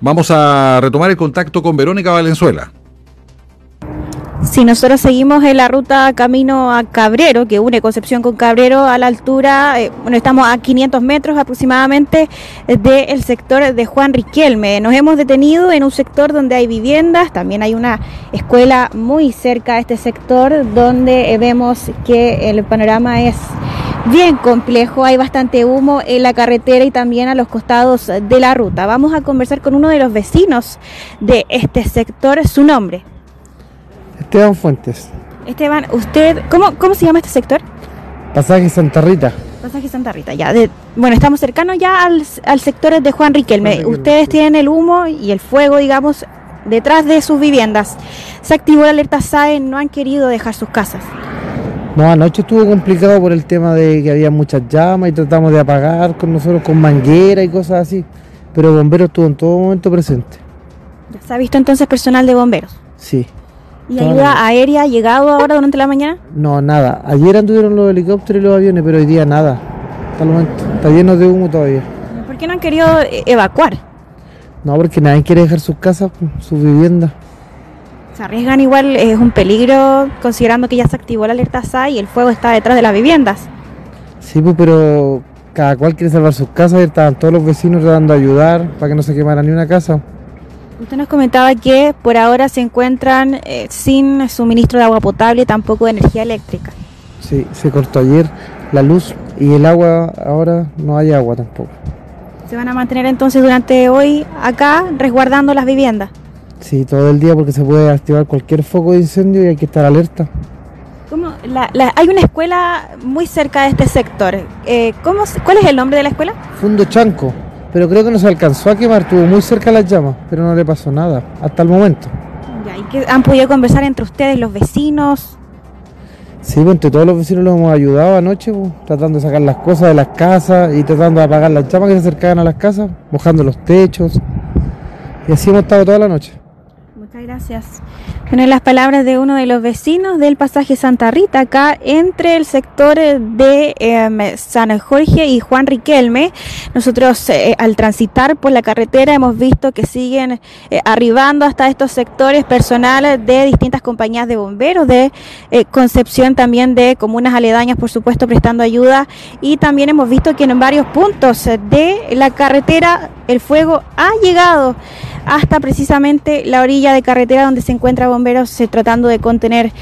Vamos a retomar el contacto con Verónica Valenzuela. Si nosotros seguimos en la ruta camino a Cabrero, que une Concepción con Cabrero, a la altura, estamos a 500 metros aproximadamente del sector de Juan Riquelme. Nos hemos detenido en un sector donde hay viviendas, también hay una escuela muy cerca de este sector, donde vemos que el panorama es bien complejo, hay bastante humo en la carretera y también a los costados de la ruta. Vamos a conversar con uno de los vecinos de este sector, su nombre. Esteban Fuentes. Esteban, usted, ¿cómo se llama este sector? Pasaje Santa Rita. Pasaje Santa Rita, ya. Bueno, estamos cercanos ya al sector de Juan Riquelme. Ustedes tienen el humo y el fuego, digamos, detrás de sus viviendas. Se activó la alerta SAE, no han querido dejar sus casas. No, anoche estuvo complicado por el tema de que había muchas llamas y tratamos de apagar con nosotros con manguera y cosas así. Pero bomberos estuvo en todo momento presente. ¿Se ha visto entonces personal de bomberos? Sí. ¿Y ayuda aérea ha llegado ahora durante la mañana? No, nada. Ayer anduvieron los helicópteros y los aviones, pero hoy día nada. Hasta el momento. Está lleno de humo todavía. ¿Por qué no han querido evacuar? No, porque nadie quiere dejar sus casas, sus viviendas. Se arriesgan igual, es un peligro considerando que ya se activó la alerta SAE y el fuego está detrás de las viviendas. Sí, pues, pero cada cual quiere salvar sus casas y estaban todos los vecinos tratando de ayudar para que no se quemara ni una casa. Usted nos comentaba que por ahora se encuentran sin suministro de agua potable, tampoco de energía eléctrica. Sí, se cortó ayer la luz y el agua, ahora no hay agua tampoco. ¿Se van a mantener entonces durante hoy acá resguardando las viviendas? Sí, todo el día porque se puede activar cualquier foco de incendio y hay que estar alerta. Hay una escuela muy cerca de este sector. ¿Cuál es el nombre de la escuela? Fundo Chanco. Pero creo que no se alcanzó a quemar, estuvo muy cerca de las llamas, pero no le pasó nada, hasta el momento. Ya, ¿y qué han podido conversar entre ustedes, los vecinos? Sí, pues entre todos los vecinos los hemos ayudado anoche, pues, tratando de sacar las cosas de las casas y tratando de apagar las llamas que se acercaban a las casas, mojando los techos. Y así hemos estado toda la noche. Muchas gracias. Bueno, las palabras de uno de los vecinos del pasaje Santa Rita, acá entre el sector de San Jorge y Juan Riquelme. Nosotros al transitar por la carretera hemos visto que siguen arribando hasta estos sectores personales de distintas compañías de bomberos, de Concepción, también de comunas aledañas, por supuesto, prestando ayuda. Y también hemos visto que en varios puntos de la carretera el fuego ha llegado hasta precisamente la orilla de carretera donde se encuentra bomberos tratando de contener